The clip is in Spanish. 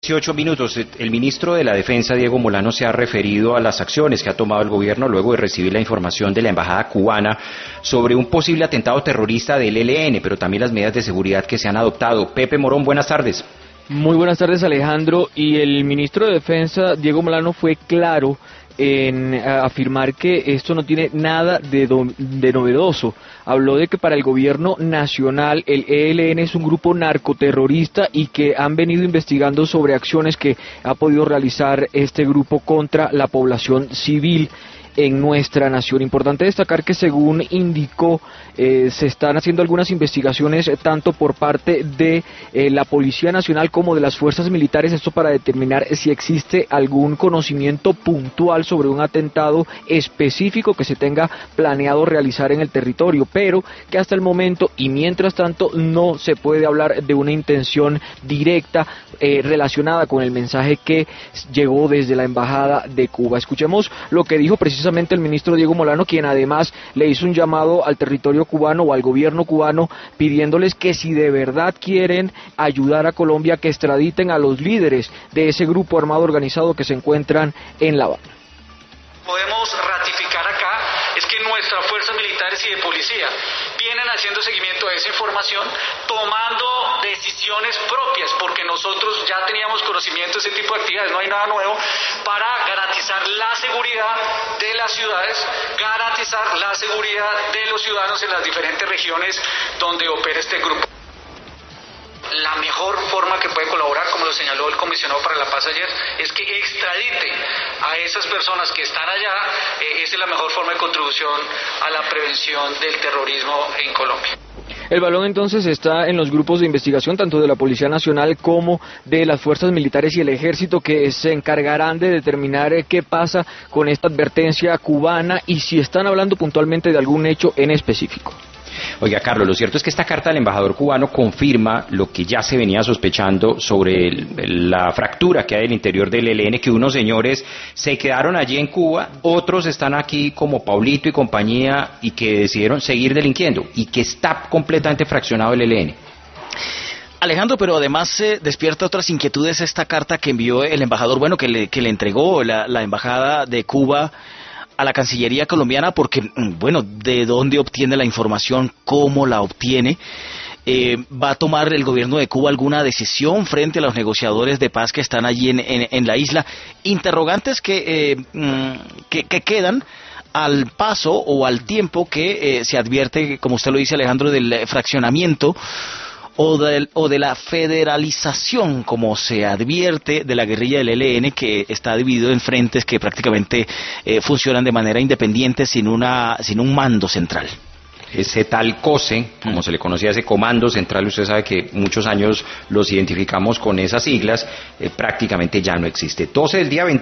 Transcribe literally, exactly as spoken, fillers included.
dieciocho minutos. El ministro de la Defensa, Diego Molano, se ha referido a las acciones que ha tomado el gobierno luego de recibir la información de la embajada cubana sobre un posible atentado terrorista del E L N, pero también las medidas de seguridad que se han adoptado. Pepe Morón, buenas tardes. Muy buenas tardes, Alejandro. Y el ministro de Defensa, Diego Molano, fue claro en afirmar que esto no tiene nada de, do, de novedoso. Habló de que para el gobierno nacional el E L N es un grupo narcoterrorista y que han venido investigando sobre acciones que ha podido realizar este grupo contra la población civil en nuestra nación. Importante destacar que, según indicó, eh, se están haciendo algunas investigaciones eh, tanto por parte de eh, la Policía Nacional como de las fuerzas militares, esto para determinar si existe algún conocimiento puntual sobre un atentado específico que se tenga planeado realizar en el territorio, pero que hasta el momento y mientras tanto no se puede hablar de una intención directa eh, relacionada con el mensaje que llegó desde la Embajada de Cuba. Escuchemos lo que dijo precisamente el ministro Diego Molano, quien además le hizo un llamado al territorio cubano o al gobierno cubano pidiéndoles que si de verdad quieren ayudar a Colombia, que extraditen a los líderes de ese grupo armado organizado que se encuentran en La Habana. Podemos ratificar acá es que nuestras fuerzas militares y de policía vienen haciendo seguimiento a esa información, tomando decisiones propias, porque nosotros ya teníamos conocimiento de ese tipo de actividades, no hay nada nuevo, para garantizar la seguridad de las ciudades, garantizar la seguridad de los ciudadanos en las diferentes regiones donde opera este grupo. La mejor forma que puede colaborar, como lo señaló el comisionado para la paz ayer, es que extradite a esas personas que están allá. Eh, esa es la mejor forma de contribución a la prevención del terrorismo en Colombia. El balón entonces está en los grupos de investigación, tanto de la Policía Nacional como de las fuerzas militares y el ejército, que se encargarán de determinar qué pasa con esta advertencia cubana y si están hablando puntualmente de algún hecho en específico. Oiga, Carlos, lo cierto es que esta carta del embajador cubano confirma lo que ya se venía sospechando sobre el, la fractura que hay en el interior del E L N, que unos señores se quedaron allí en Cuba, otros están aquí como Paulito y compañía y que decidieron seguir delinquiendo y que está completamente fraccionado el E L N. Alejandro, pero además eh, despierta otras inquietudes esta carta que envió el embajador, bueno, que le, que le entregó la, la embajada de Cuba a la Cancillería colombiana, porque, bueno, ¿de dónde obtiene la información? ¿Cómo la obtiene? Eh, ¿Va a tomar el gobierno de Cuba alguna decisión frente a los negociadores de paz que están allí en, en, en la isla? Interrogantes que, eh, que, que quedan al paso o al tiempo que eh, se advierte, como usted lo dice, Alejandro, del fraccionamiento o de, o de la federalización, como se advierte, de la guerrilla del E L N, que está dividido en frentes que prácticamente eh, funcionan de manera independiente sin una sin un mando central. Ese tal COSE, como se le conocía, ese comando central, usted sabe que muchos años los identificamos con esas siglas, eh, prácticamente ya no existe. doce del día veinte